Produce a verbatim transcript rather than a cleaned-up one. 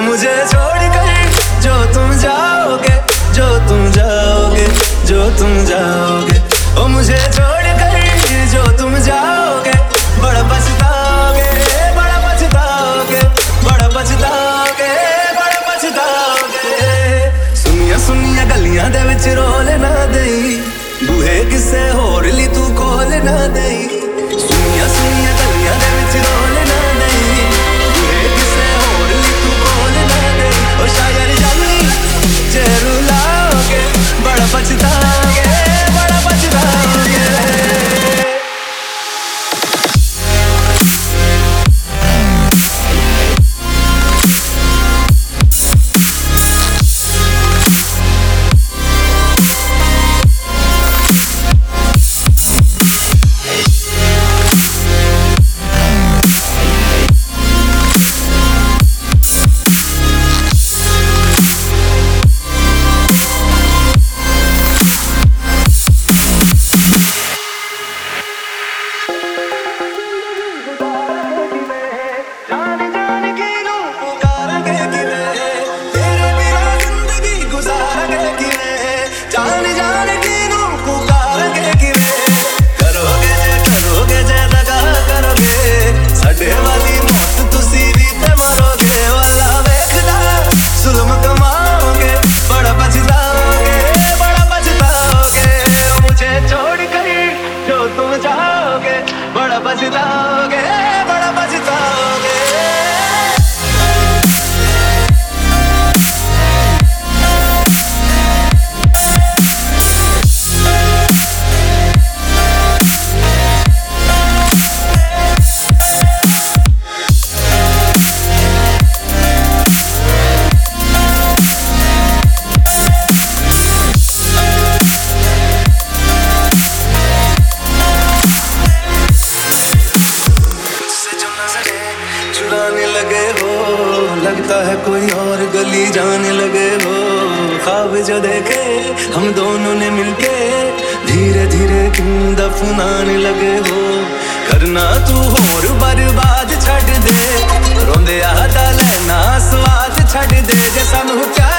मुझे छोड़कर जो तुम जाओगे, जो तुम जाओगे, जो तुम जाओगे, ओ मुझे छोड़कर जो तुम जाओगे, बड़ा पछताओगे, बड़ा पछताओगे, बड़ा पछताओगे, बड़ा पछताओगे। सुनिया सुनिया गलियां दे विच रोल ना देई, बूहे किसे होर ली तू कोल ना देई। सुनिया सुनिया गलियां दे विच रोल ना देई, बूहे किसे होर ली तू कोल ना देई। ओ शायर जानी जे रुलाओगे, बड़ा पछताओगे, बड़ा पछताओगे। बड़ा पछताओगे, बड़ा पछताओगे। चुराने लगे हो, लगता है कोई और गली जाने लगे हो। ख्वाब जो देखे हम दोनों ने मिलके, धीरे धीरे क्यों दफनाने लगे हो। करना तू होर बर्बाद छड़ दे, रोंदे आता लेना स्वाद छड़ दे। जे सानू प्यार